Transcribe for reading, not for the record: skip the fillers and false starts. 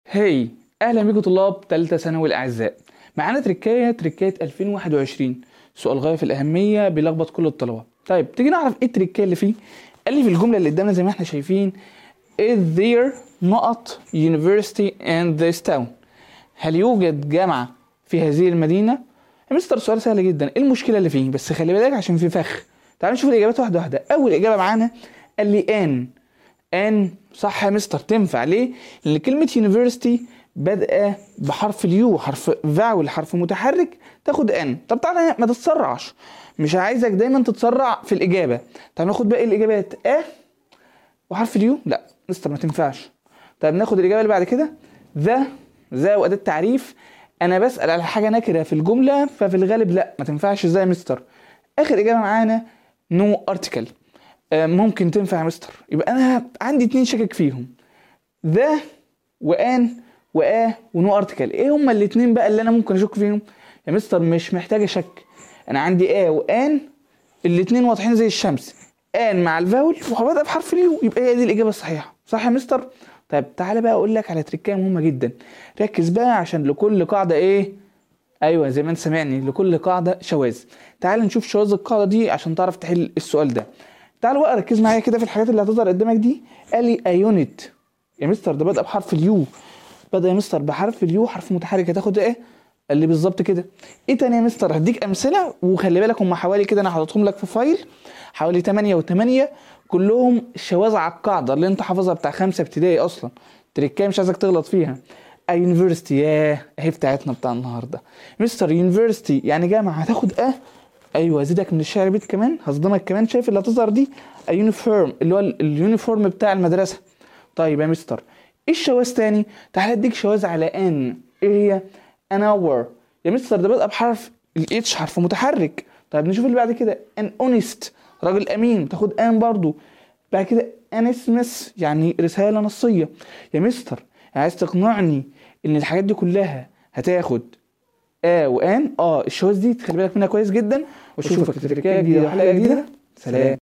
هاي اهلا بيكم طلاب ثالثه ثانوي الاعزاء. معانا تركايه 2021، سؤال غايه في الاهميه بيلخبط كل الطلبه. طيب تيجي نعرف ايه التركايه اللي فيه. قال لي في الجمله اللي قدامنا زي ما احنا شايفين is there نقط university in this town، هل يوجد جامعه في هذه المدينه؟ يا مستر سؤال سهل جدا، ايه المشكله اللي فيه؟ بس خلي بالك عشان في فخ. تعالوا نشوف الاجابات واحده واحده. اول اجابه معانا قال لي ان صح يا مستر، تنفع ليه؟ لان كلمه يونيفرسيتي بادئه بحرف اليو، حرف فاول، حرف متحرك، تاخد ان. طب تعالى ما تتسرعش، مش عايزك دايما تتسرع في الاجابه. تعالى ناخد باقي الاجابات وحرف اليو، لا مستر ما تنفعش. طيب ناخد الاجابه اللي بعد كده، ذا واداه تعريف. انا بسال على حاجه نكره في الجمله، ففي الغالب لا ما تنفعش ازاي يا مستر. اخر اجابه معانا نو ارتكل، ممكن تنفع يا مستر. يبقى انا عندي 2 شكك فيهم، ذا وان ونو ارتكل. ايه هما الاتنين بقى اللي انا ممكن اشك فيهم يا مستر؟ مش محتاجه شك، انا عندي وان الاتنين واضحين زي الشمس، ان مع الفاول وبدأ بحرف اليو، يبقى هي دي الاجابه الصحيحه. صح يا مستر؟ طيب تعالى بقى اقول لك على تريكه مهمه جدا، ركز بقى عشان لكل قاعده ايوه زي ما انت سامعني، لكل قاعده شواذ. تعال نشوف شواذ القاعده دي عشان تعرف تحل السؤال ده. تعال بقى ركز معايا كده في الحاجات اللي هتظهر قدامك دي. قال لي ايونت يا مستر، ده بدأ بحرف اليو، بدأ يا مستر بحرف اليو، حرف متحرك، هتاخد ايه؟ قال لي بالظبط كده. ايه تاني يا مستر؟ هديك امثله، وخلي بالك هم حوالي كده، انا حاططهم لك في فايل حوالي 8 و8، كلهم شواذ على القاعده اللي انت حافظها بتاع 5 ابتدائي اصلا. تريكايه مش عايزك تغلط فيها. يونيفرستي، ياه اهي بتاعتنا بتاع النهارده. مستر يونيفرستي يعني جامعه، هتاخد ايوه زيدك من الشعر بيت كمان، هصدمك كمان. شايف اللي هتظهر دي؟ يونيفورم، اللي هو اليونيفورم بتاع المدرسه. طيب يا مستر ايه الشواذ تاني؟ تعالى اديك شواذ على ان. ايه هي؟ ان اور يا مستر، ده بدأ بحرف الاتش، حرف متحرك. طيب نشوف اللي بعد كده، ان اونست، راجل امين، تاخد ان برضو. بعد كده انسمس يعني رساله نصيه. يا مستر عايز تقنعني ان الحاجات دي كلها هتاخد وان؟ الشواذ دي تخلي بالك منها كويس جدا، واشوفك في تركايه جديده وحلقه جديده. سلام.